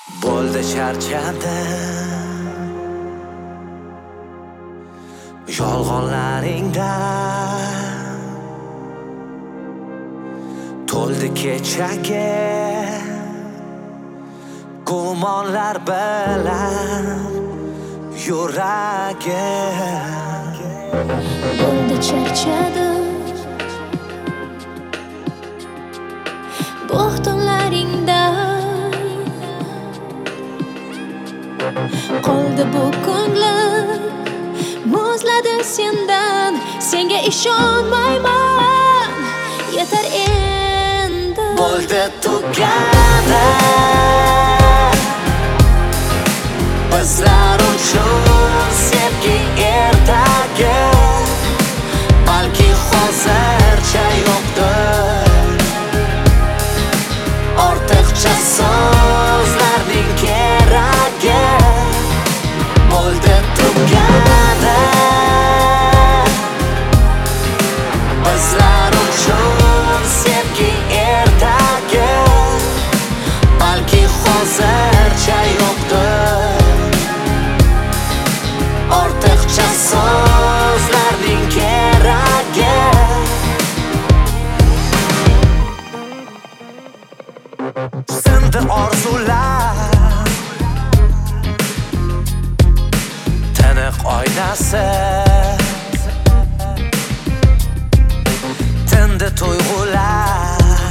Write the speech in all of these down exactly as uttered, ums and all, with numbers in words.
Bo'ldi charchadim yolg'onlaringdan, to'ldi kechaga gumonlar bilan yuragim. Bo'ldi charchadim bo'xtonlaringdan, qoldi bu ko'nglim muzladi sendan. Senga ishonmayman, yetar endi. Bo'ldi tugadi bizlar uchun sevgi ertagi, balki hozircha yo'qdir ortiqcha so'zlarning keragi. Bo'ldi tugadi bizlar uchun sevgi ertagi, balki hozircha yo'qdir ortiqcha so'zlarning keragi. Sindi orzular tiniq oynasi, tindi tuyg'ular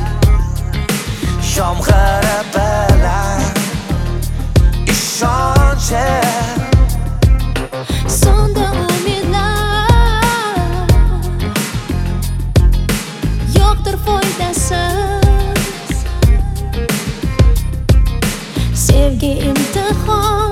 yomg'iri bilan ishonchim. Sonda umidlar yo'qdir foydasiz. Sevgi imtihon